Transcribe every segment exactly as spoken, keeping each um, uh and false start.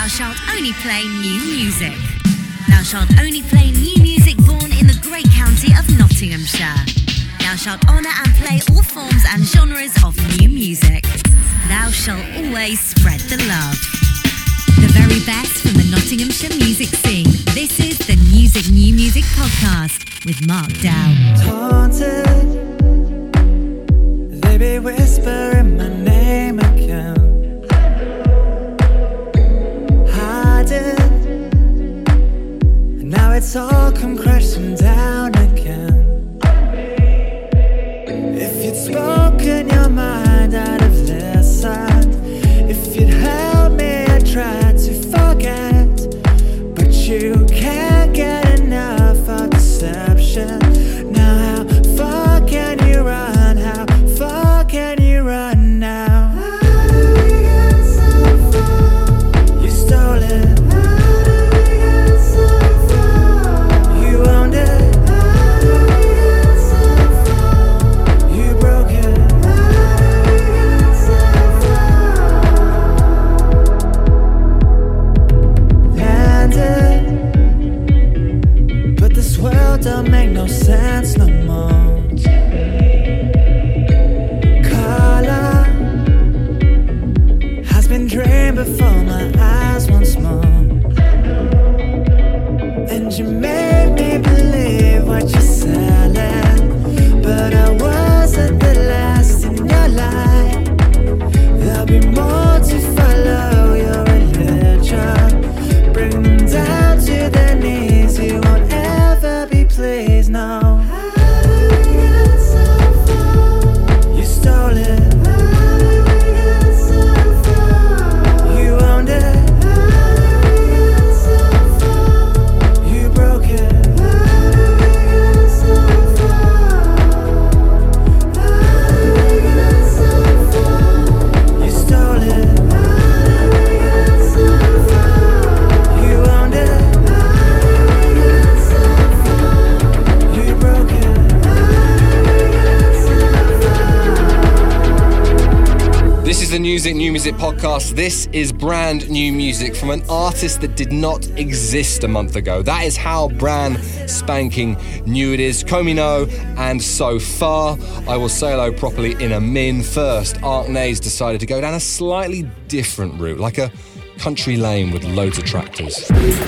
Thou shalt only play new music. Thou shalt only play new music born in the great county of Nottinghamshire. Thou shalt honour and play all forms and genres of new music. Thou shalt always spread the love. The very best from the Nottinghamshire music scene. This is the Music New Music Podcast with Mark Dow. Taunted, they be whispering my name again. Hiding, now it's all come crashing down again. If you'd spoken your mind, I'd have listened. If you'd held me, I'd try to forget. But you can't get enough of deception. Now how far can you run? How far can you run now? You stole it. You owned it. You broke it. Landed, but this world don't make no sense no more. Color has been drained before my eyes once more. And you made me believe what you're selling, but I wasn't the last in your life. There'll be more to follow your religion. Bring them down to their knees. You won't ever be pleased, no. You stole it. You owned it. You broke it. You stole it. You owned it. You broke it. This is the Music New Music Podcast. This is brand new music from an artist that did not exist a month ago. That is how brand spanking new it is. Comino and So Far. I will say hello properly in a min. First, Arknay's decided to go down a slightly different route, like a country lane with loads of tractors.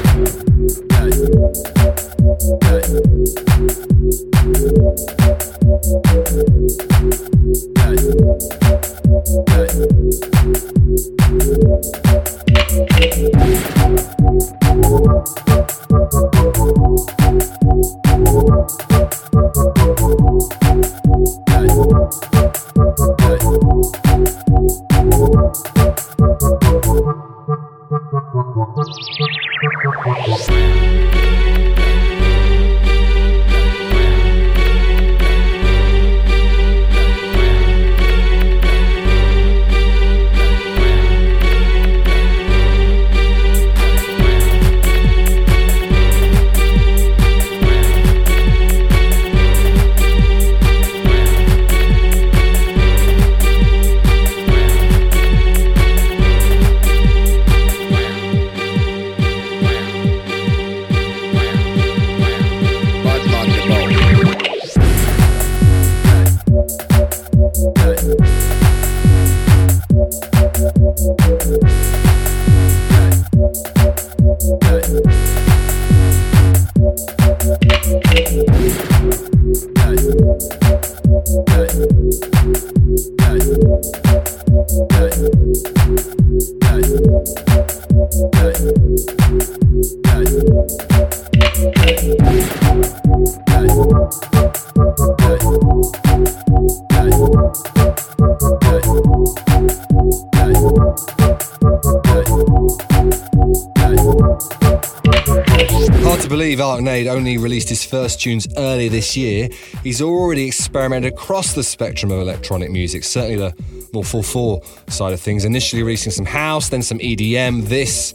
Hard to believe Arknay only released his first tunes earlier this year. He's already experimented across the spectrum of electronic music, certainly the more four four side of things, initially releasing some house, then some E D M. This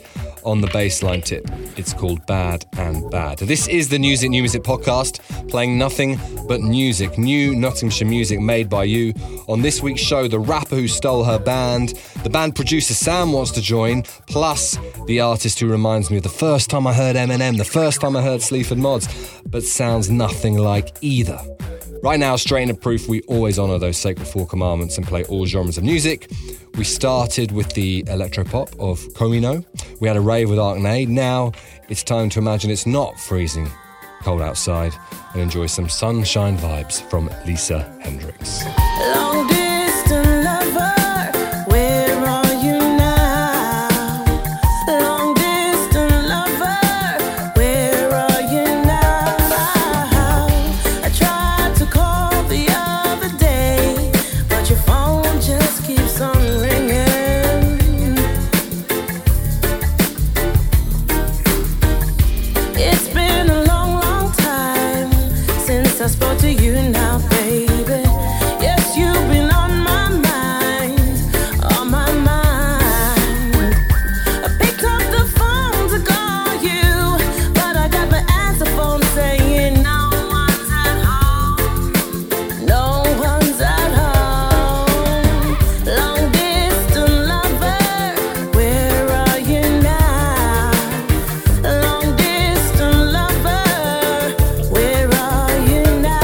on the bassline tip. It's called Bad and Bad. This is the Music New Music podcast, playing nothing but music, new Nottinghamshire music made by you. On this week's show, the rapper who stole her band, the band producer Sam wants to join, plus the artist who reminds me of the first time I heard Eminem, the first time I heard Sleaford Mods, but sounds nothing like either. Right now, straight into proof, we always honour those sacred four commandments and play all genres of music. We started with the electropop of Comino. We had a rave with Arknade. Now it's time to imagine it's not freezing cold outside and enjoy some sunshine vibes from Lisa Hendricks. Long distance lover, where are you now? Long distance lover, where are you now? I tried to call the other day, but your phone just keeps on ringing. It's been a long, long time since I spoke to you now, baby. Yes, you've been on my mind, on my mind. I picked up the phone to call you, but I got the answer phone saying no one's at home, no one's at home. Long distance lover, where are you now? Long distance lover, where are you now?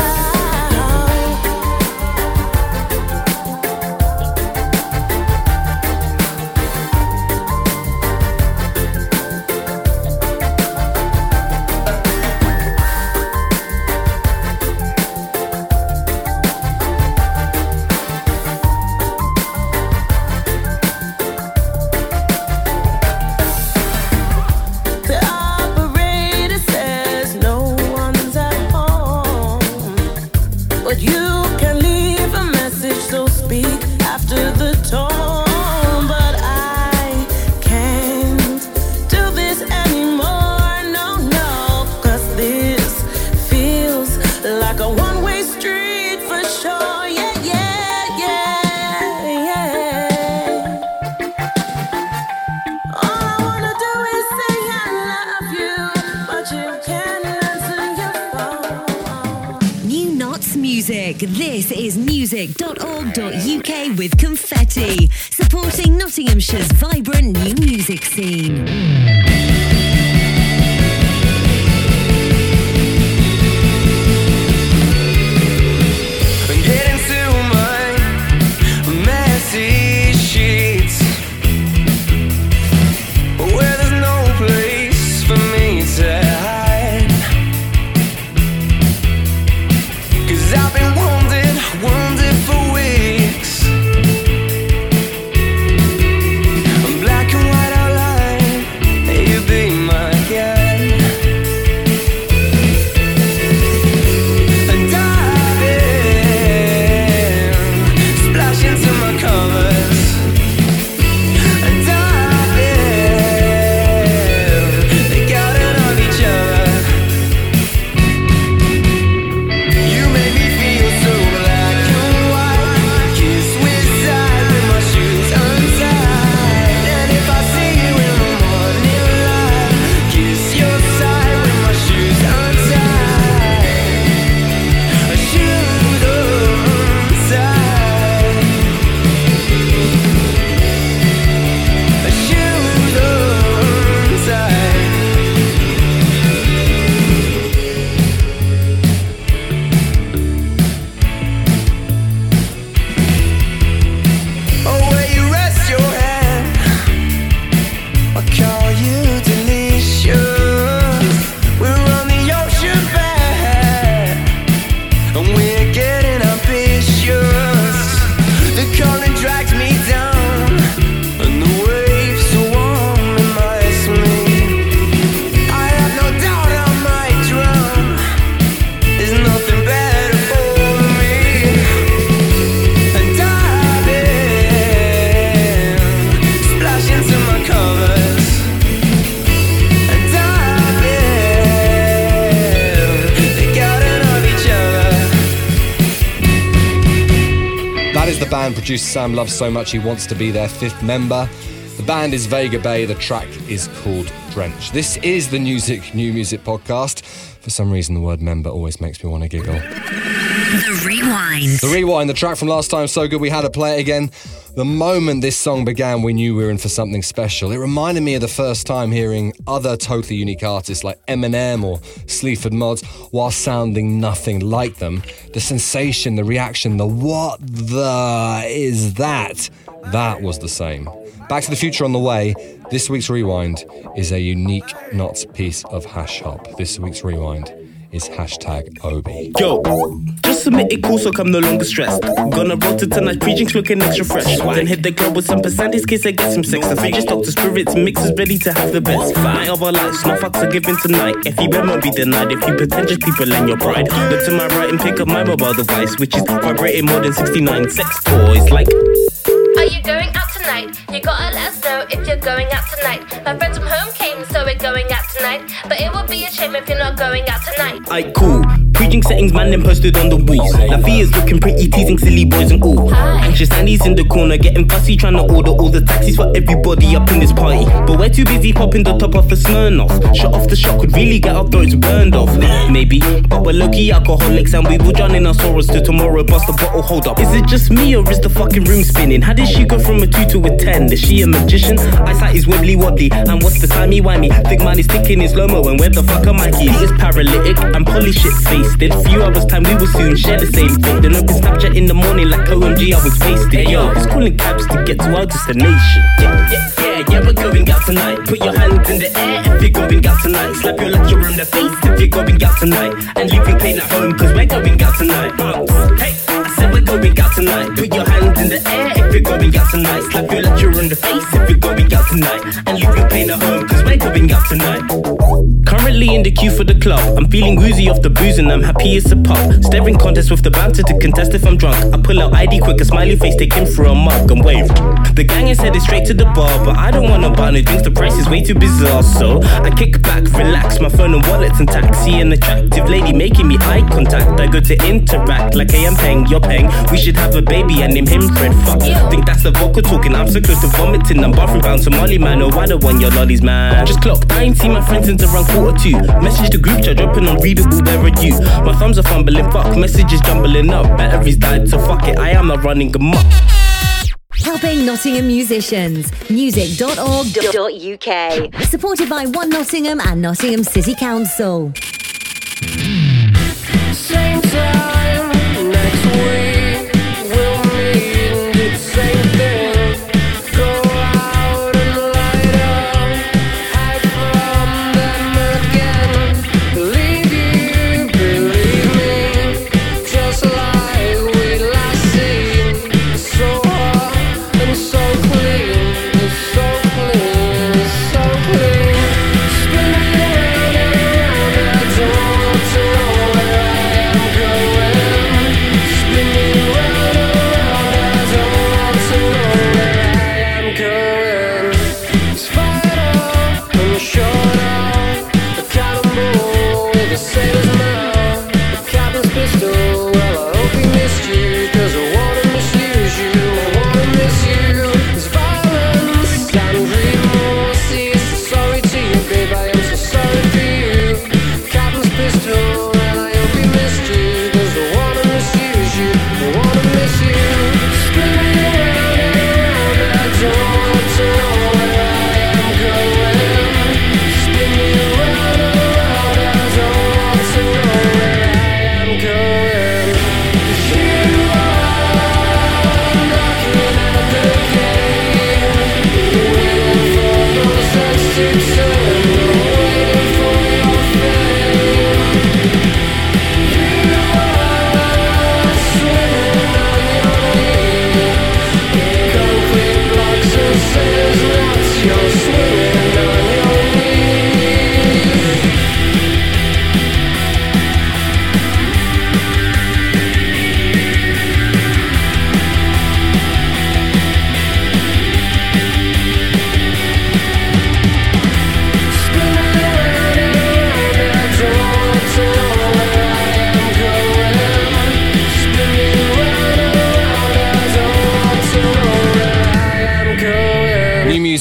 The operator says no one's at home, but you can leave a message, so speak after the tone. But I can't do this anymore, no, no, 'cause this feels like a one-way street for sure. Yeah, yeah, yeah, yeah. All I wanna do is say I love you, but you can't answer your phone. New Knots Music. This is music dot org dot U K with Confetti, supporting Nottinghamshire's vibrant new music scene. Get into my messy sheets where there's no place for me to hide. 'Cause I've been wounded, wounded for weeks. Black and white outline, you be my guide. And dive in, splash into my covers. And dive in, they got it on each other. You make me feel so black and white. Kiss with side with my shoes untied. And if I see you in the morning light, kiss your side with my shoes untied. Shoes untied. Shoes untied. Oh, where you rest your hand, I call you delicious. We're on the ocean bed, and we're getting ambitious. The current drags me down, and the waves so warm in my sleep. I have no doubt I might drown. There's nothing better for me. And dive in, splash into my covers. And dive in, they got it on each other. That is the band producer Sam loves so much he wants to be their fifth member. The band is Vega Bay. The track is called Drench. This is the Music New Music podcast. For some reason, the word member always makes me want to giggle. The Rewind. The Rewind, the track from last time, so good we had to play it again. The moment this song began, we knew we were in for something special. It reminded me of the first time hearing other totally unique artists like Eminem or Sleaford Mods while sounding nothing like them. The sensation, the reaction, the what the is that? That was the same. Back to the Future on the way. This week's Rewind is a unique, not piece of hash hop. This week's Rewind is hashtag Obi. Yo, just submit it cool so I'm no longer stressed. Gonna roll to tonight, pre-drinks looking extra fresh. Then hit the girl with some percentage case I get some sex. I just talk to spirits, mixers ready to have the best. Night of our lives, no fucks are given tonight. If you won't be denied, if you pretentious people and your pride. Look to my right and pick up my mobile device, which is vibrating more than sixty-nine sex toys. Like, are you going out tonight? You gotta let us know if you're going out tonight. My friends from home came, so we're going out tonight. But it would be a shame if you're not going out tonight. I cool. Pre-drink settings, man, then posted on the walls. Lafia's looking pretty, teasing silly boys and all. Anxious Annie's in the corner, getting fussy, trying to order all the taxis for everybody up in this party. But we're too busy popping the top off a Smirnoff. Shut off the shot could really get our throats burned off. Maybe, but we're low-key alcoholics and we will drown in our sorrows till tomorrow. Bust the bottle, hold up. Is it just me or is the fucking room spinning? How did she go from a two to a ten? Is she a magician? Eyesight is wibbly wobbly, and what's the timey-wimey? Think mine is ticking in slow-mo, and where the fuck am I? Peter's paralytic and Polly shit-faced. Few hours time we will soon share the same thing. Then open Snapchat in the morning like O M G I was wasted. Hey, yo, it's calling cabs to get to our destination. Yeah, yeah, yeah, yeah, we're going out tonight. Put your hands in the air if you're going out tonight. Slap your lecture in the face if you're going out tonight. And leave your pain at home cause we're going out tonight. Bounce. Hey, I said we're going out tonight. Put your hands in the air if you're going out tonight. Slap your lecture in the face if you're going out tonight. And leave your pain at home cause we're going out tonight. Currently in the queue for the club. I'm feeling woozy off the booze and I'm happy it's a pub. Staring contest with the banter to contest if I'm drunk. I pull out I D quick, a smiley face, take him for a mug and wave. The gang is headed straight to the bar, but I don't wanna buy no drinks, the price is way too bizarre. So I kick back, relax, my phone and wallets and taxi. An attractive lady making me eye contact. I go to interact like I am paying, you're paying. We should have a baby and name him Fred. Fuck, think that's the vocal talking. I'm so close to vomiting. I'm bathroom bound Somali man, oh I don't want your lollies man. Just clocked, I ain't seen my friends since around quarter two. Message the group chat, dropping unreadable, where are you? My thumbs are fumbling, fuck, messages jumbling up. Batteries died, so fuck it, I am not running amok. Helping Nottingham musicians. music dot org dot U K. Supported by One Nottingham and Nottingham City Council. Same time next week, we'll meet and do the same thing. Go out and light up, hide from them again. Believe you, believe me, just like we last seen. It's so hot and so clean, it's so clean, it's so clean. Spinning around and around, I don't want to know where I am going.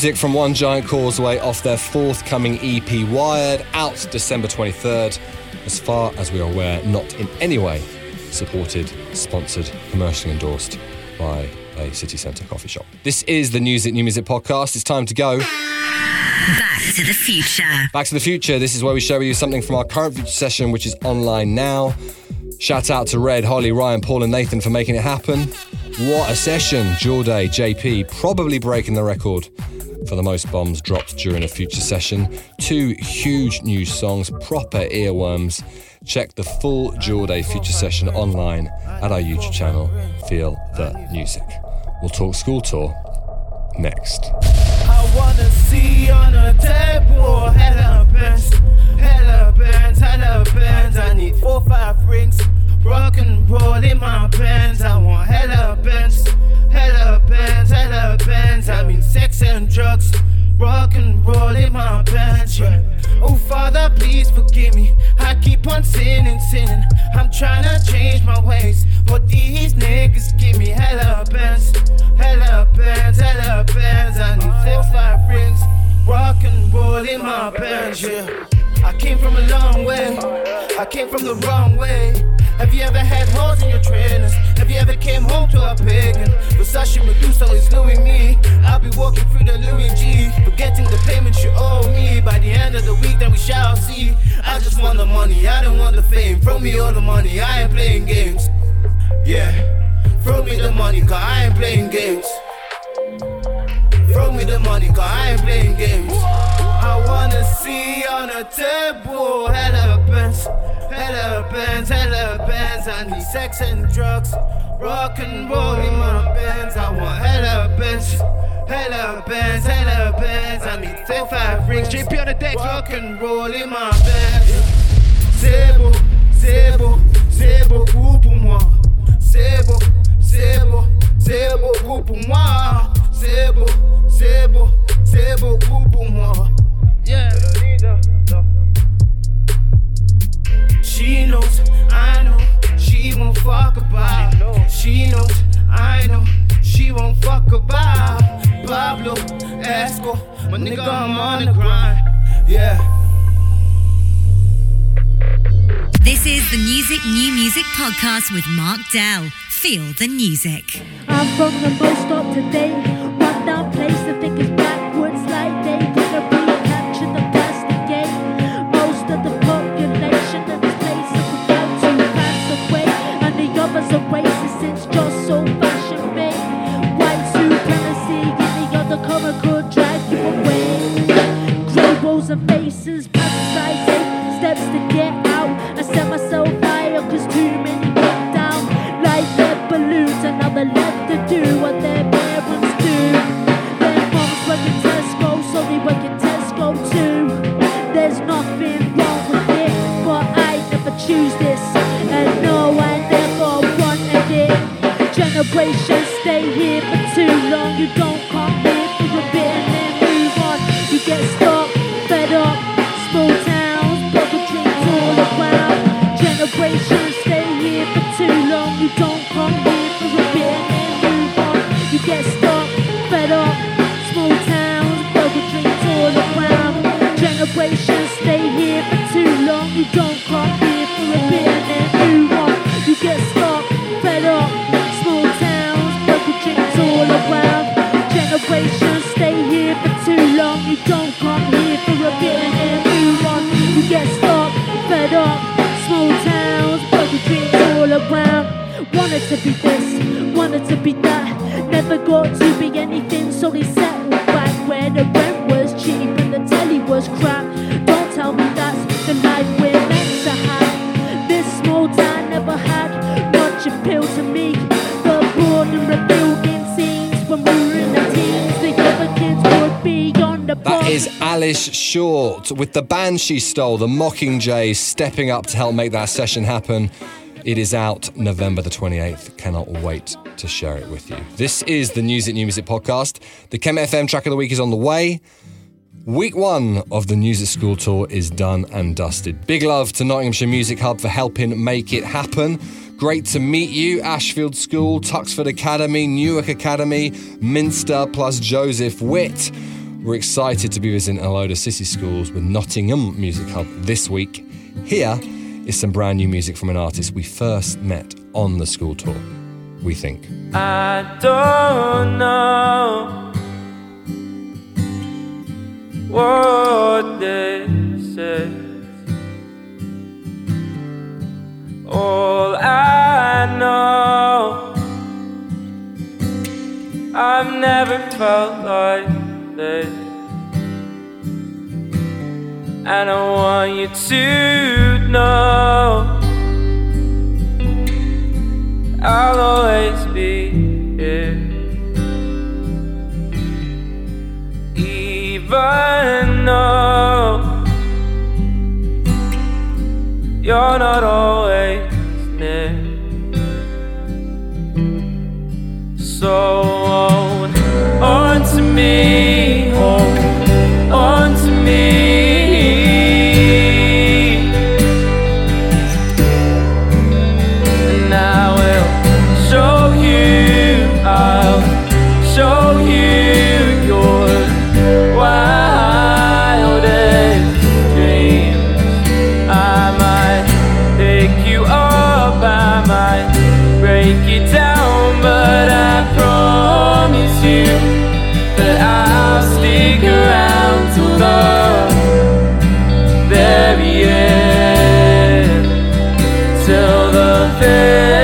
music from One Giant Causeway off their forthcoming E P Wired, out December twenty-third. As far as we are aware, not in any way supported, sponsored, commercially endorsed by a city centre coffee shop. This is the Music New Music podcast. It's time to go Back to the Future. Back to the Future. This is where we share with you something from our current Future session, which is online now. Shout out to Red, Holly, Ryan, Paul and Nathan for making it happen. What a session. Jorday, J P, probably breaking the record for the most bombs dropped during a Future session. Two huge new songs, proper earworms. Check the full Jorday Future session online at our YouTube channel, Feel the Music. We'll talk school tour next. I wanna see on a table, hella bands, hella bands, hella bands. I need four, five rings, rock and roll in my bands. I want hella bands, hella bands, hella bands. I mean sex and drugs, rock and roll in my bands. Yeah. Oh Father, please forgive me. I keep on sinning, sinning. I'm trying to change my ways, but these niggas give me hella bands, hella bands, hella bands. I need four, five rings, rock and roll in my bands. Yeah. I came from a long way, I came from the wrong way. Have you ever had holes in your trainers? Have you ever came home to a pagan? Versace Medusa is Louis me. I'll be walking through the Louis G, forgetting the payments you owe me. By the end of the week then we shall see. I just want the money, I don't want the fame. Throw me all the money, I ain't playing games. Yeah, throw me the money, cause I ain't playing games. Throw me the money, cause I ain't playing games. I wanna see on a table, hella bands, hella bands, hella bands. I need sex and drugs, rock and roll in my bands. I want hella bands, hella bands, hella bands. I need four, five rings, J P on the deck, rock and roll in my bands. C'est beau, c'est beau, c'est beaucoup pour moi. C'est beau, c'est beau, c'est beaucoup pour moi. C'est beau, c'est beau, c'est beaucoup pour moi. Yeah. She knows, I know, she won't fuck about. She knows, I know, she won't fuck about. Pablo Esco, my nigga, I'm on the grind. Yeah. This is the Music New Music podcast with Mark Dell. Feel the music. I'm from the bus stop today. Run down place, I think it's backwards like they wanna recapture the plastic game. Most of the population of this place is about to pass away, and the others are racist. It's just so fashion made. White supremacy in the undercover could drag you away. Grey rolls and faces, plasticizing steps to get out. I set myself higher cause too many went down like lead balloons, and now they're left to do what their parents do. Their moms work in Tesco, so they work in Tesco too. There's nothing wrong with it, but I never choose this, and no, I never wanted it. Generations stay here for too long. You don't come here for a bit and then move on. You get stuck, fed up, small towns, broken dreams all around. Generations stay here for too long. You don't come here for a bit and then move on. You get stuck, fed up, small towns, broken dreams all around. Generations stay here for too long. You don't come here for a bit and then move on. You get stuck, fed up, small towns, broken dreams all around. Generations stay here for too long. You don't come here for a bit and then move on. You get stuck, fed up, small towns, broken dreams all around. Wanted to be this, wanted to be that. Never got to be anything, so they settled back where the rent was cheap and the telly was crap. Don't tell me that's the life we're meant to have. This small town never had much appeal to me. The bored and rebuilding scenes when we were in the teens. The other kids would be on the That is Alice Short with the band she stole, the Mockingjays, stepping up to help make that session happen. It is out November the twenty-eighth. Cannot wait to share it with you. This is the Music New Music podcast. The Chem F M track of the week is on the way. Week one of the Music School Tour is done and dusted. Big love to Nottinghamshire Music Hub for helping make it happen. Great to meet you, Ashfield School, Tuxford Academy, Newark Academy, Minster plus Joseph Witt. We're excited to be visiting a load of city schools with Nottingham Music Hub this week. Here is some brand new music from an artist we first met on the school tour, we think. I don't know what this is. All I know, I've never felt like this, and I want you to know I'll always be here, even though you're not always near. So hold on to me, hold on to me, and I will show you, I'll show you your wildest dreams. I might pick you up, I might break you down, but I promise you that I'll stick around till the very end, till the very end.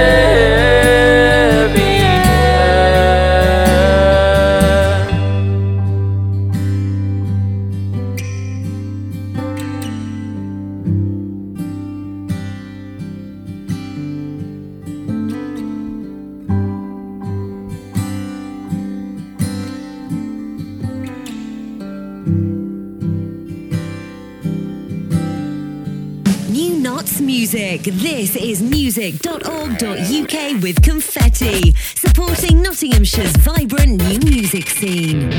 New Knots Music. This is music dot org dot U K with Confetti, supporting Nottinghamshire's vibrant new music scene.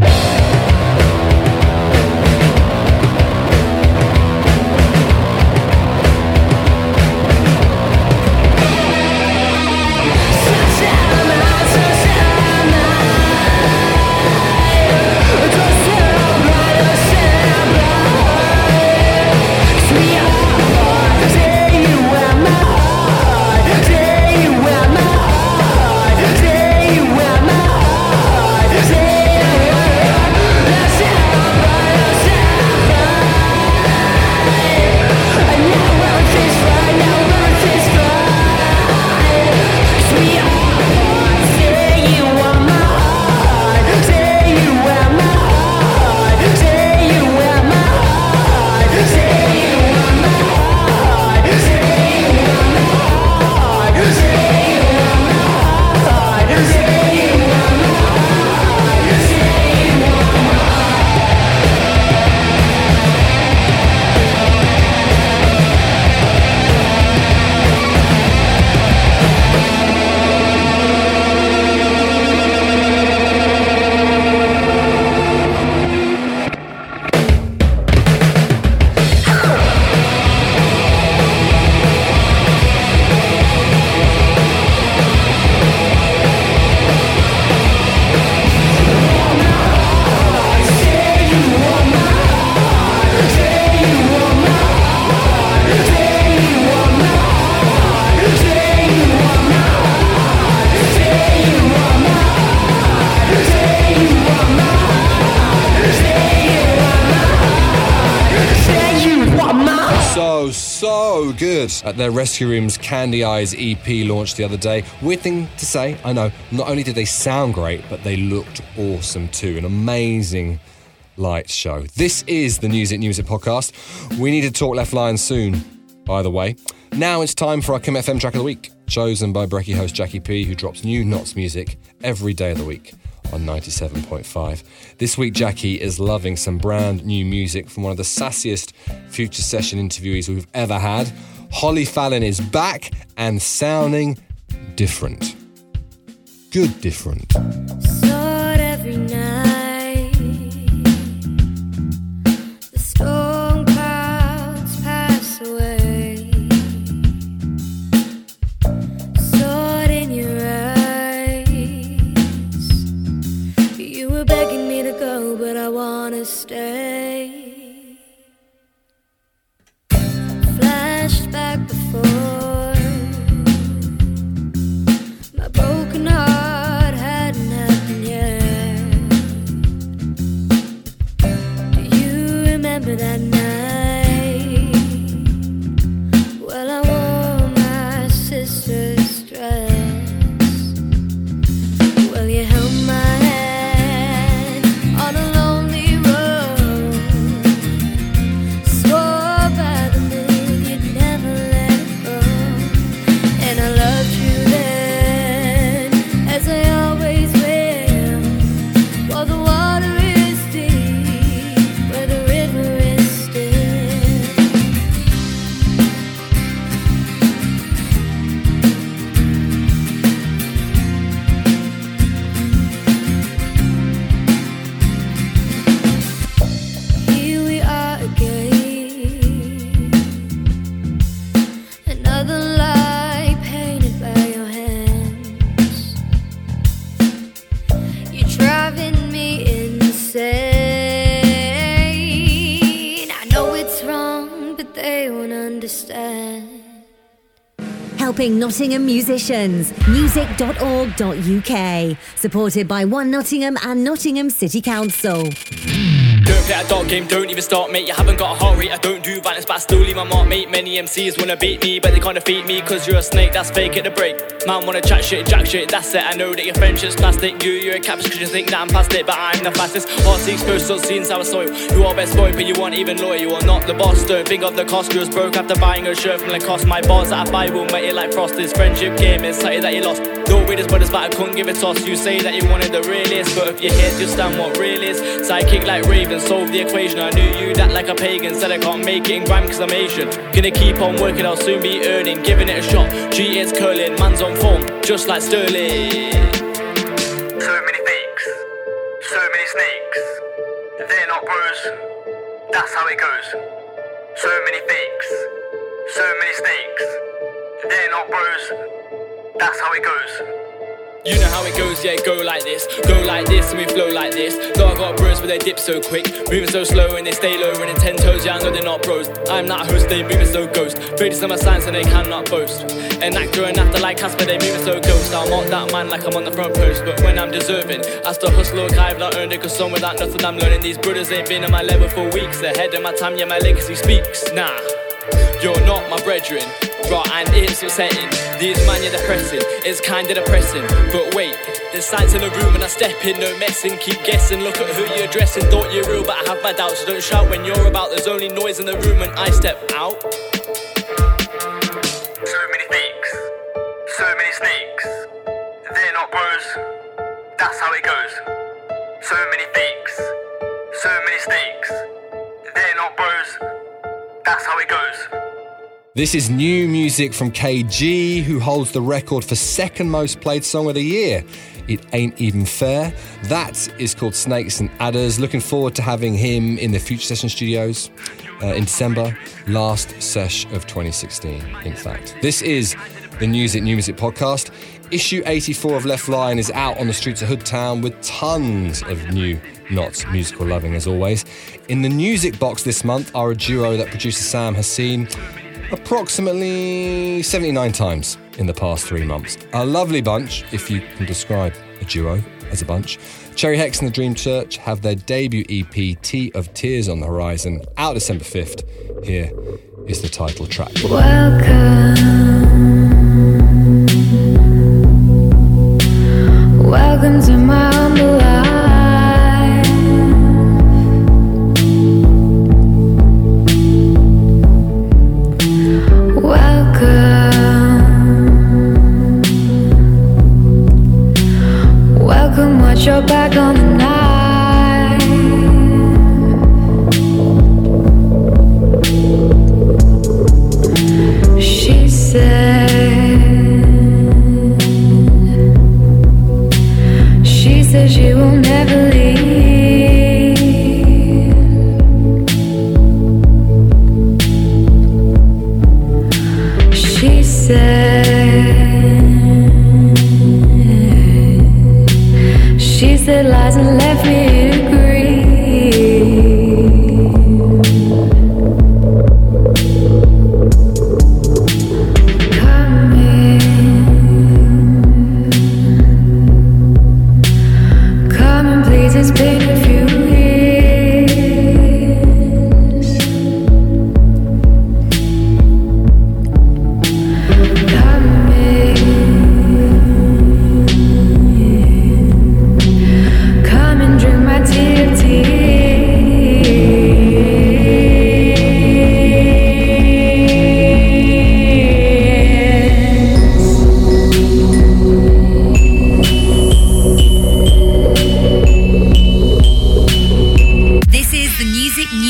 So, so good at their Rescue Rooms Candy Eyes E P launched the other day. Weird thing to say, I know. Not only did they sound great, but they looked awesome too. An amazing light show. This is the Music Music Podcast. We need to talk Left Line soon, by the way. Now it's time for our Kim F M Track of the Week, chosen by Brekkie host Jackie P, who drops new Knots music every day of the week on ninety-seven point five. This week, Jackie is loving some brand new music from one of the sassiest Future Session interviewees we've ever had. Holly Fallon is back and sounding different. Good different. Sword every night, the storm clouds pass away. Sword in your eyes, you were begging me to go, but I want But that night, well, I wore my sister's dress. Well, you held my hand on a lonely road. Swore by the moon you'd never let it go. And I loved you then, as I always will. For the water is deep, where the river is still. Here we are again, another lie painted by your hands. You're driving me insane. I know it's wrong, but they won't understand. Helping Nottingham musicians. music dot org dot U K. Supported by One Nottingham and Nottingham City Council. Don't play a dog game, don't even start, mate. You haven't got a heart rate. I don't do violence, but I still leave my mark, mate. Many M Cs wanna beat me, but they can't defeat me, cause you're a snake, that's fake at the break. Man wanna chat shit, jack shit, that's it. I know that your friendship's plastic. You, you're a capitalist cause you think that I'm past it, but I'm the fastest. Hearts exposed, so seen sour soil. You are best boy, but you aren't even loyal. You are not the boss, don't think of the cost. You was broke after buying a shirt from Lacoste. My bars that I buy will make it like Frosties. Friendship game is something that you lost. Don't read this, but it's but I couldn't give it toss. You say that you wanted the realest, but if you hit, just stand what real is. Sidekick like Raven, solve the equation. I knew you that like a pagan, said I can't make it in grime cause I'm Asian. Gonna keep on working, I'll soon be earning, giving it a shot. G is curling, man's on form, just like Sterling. So many fakes, so many snakes. They're not bros, that's how it goes. So many fakes, so many snakes. They're not bros, that's how it goes. You know how it goes, yeah, go like this. Go like this and we flow like this. Though I got bros but they dip so quick. Moving so slow and they stay low, running ten toes, yeah, I know they're not bros. I'm not a host, they moving so ghost. Greatest of my science and they cannot boast. An actor and actor like Casper, they moving so ghost. I'm on that man like I'm on the front post. But when I'm deserving, I still hustle, look, I've not earned it. Cause some without nothing I'm learning. These brothers ain't been on my level for weeks. Ahead of my time, yeah, my legacy speaks. Nah, you're not my brethren. Right, and it's upsetting. These man, you're depressing. It's kinda depressing. But wait, there's signs in the room and I step in, no messing. Keep guessing, look at who you're addressing. Thought you're real, but I have my doubts. So don't shout when you're about. There's only noise in the room when I step out. So many fakes, so many snakes. They're not bros, that's how it goes. So many fakes, so many snakes. They're not bros, that's how it goes. This is new music from K G, who holds the record for second most played song of the year. It Ain't Even Fair. That is called Snakes and Adders. Looking forward to having him in the Future Session Studios uh, in December, last sesh of twenty sixteen, in fact. This is the Music New Music podcast. Issue eighty-four of Left Line is out on the streets of Hoodtown with tons of new not musical loving, as always. In the music box this month are a duo that producer Sam has seen approximately seventy-nine times in the past three months. A lovely bunch, if you can describe a duo as a bunch. Cherry Hex and the Dream Church have their debut E P, Tea of Tears, on the horizon, out December fifth. Here is the title track. Welcome, welcome to my humble life. Welcome, watch your back on the night. She said, she said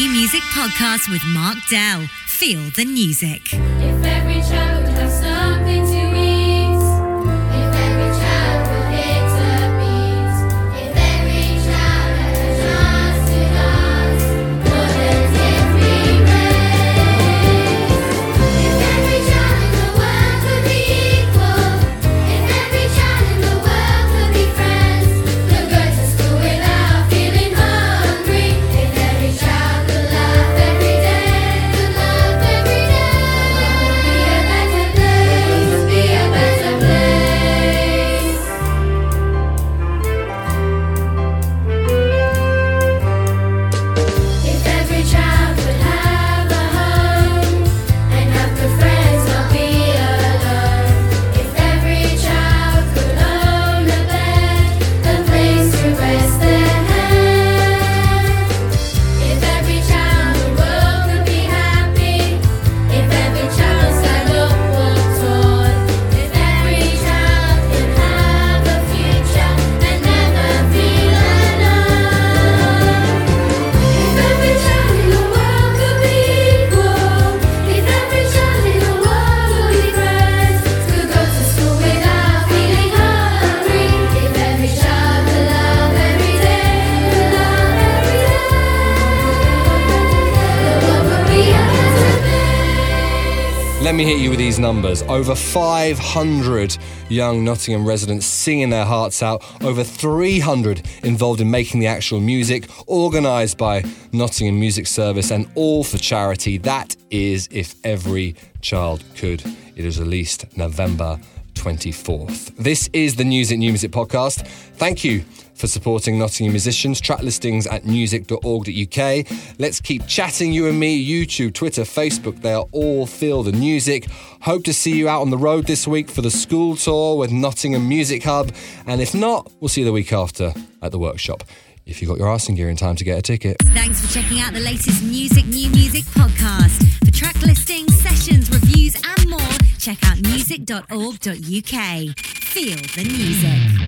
New Music podcast with Mark Dell. Feel the music. If every child would have something to eat, if every child would hit a beat, if every child had a chance to dance, what a different race. If every child in the world could be equal, if every child in the world could be friends, could go to school without feeling hungry, if every child could laugh every day, could laugh every day. Be a better place, be a better place. If every child could have a home and have good friends, not be alone. If every child could own a bed, a place to rest their head. If every child in the world could be happy, if every child stand up, walk tall, if every child could have a future and never feel alone. If every child in the world could be equal, if every child in the world could be friends, could go to school without feeling hungry, if every child could laugh every day, could laugh every day, the world would be a better place. Let me hit you with these numbers. Over five hundred young Nottingham residents singing their hearts out. Over three hundred involved in making the actual music, organised by Nottingham Music Service, and all for charity. That is If Every Child Could. It is released November twenty-fourth. This is the Music New Music podcast. Thank you for supporting Nottingham musicians. Track listings at music dot org dot U K. Let's keep chatting, you and me. YouTube, Twitter, Facebook, they are all Feel the Music. Hope to see you out on the road this week for the school tour with Nottingham Music Hub. And if not, we'll see you the week after at the workshop, if you got your arse in gear in time to get a ticket. Thanks for checking out the latest Music New Music podcast. For track listings, sessions, reviews and more, check out music dot org dot U K. Feel the music.